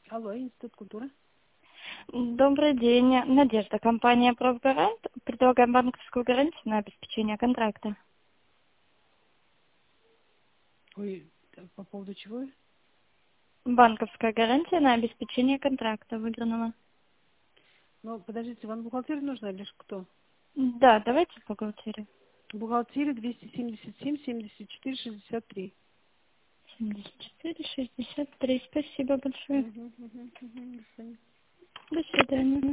Алло, Институт культуры. Добрый день. Надежда, компания «Профгарант». Предлагаем банковскую гарантию на обеспечение контракта. Ой, по поводу чего? Банковская гарантия на обеспечение контракта выигранного. Ну, подождите, вам бухгалтерия нужна или кто? Да, давайте в бухгалтерию. Бухгалтерия 277 74 63. 74, 63. Спасибо большое. До свидания. До свидания.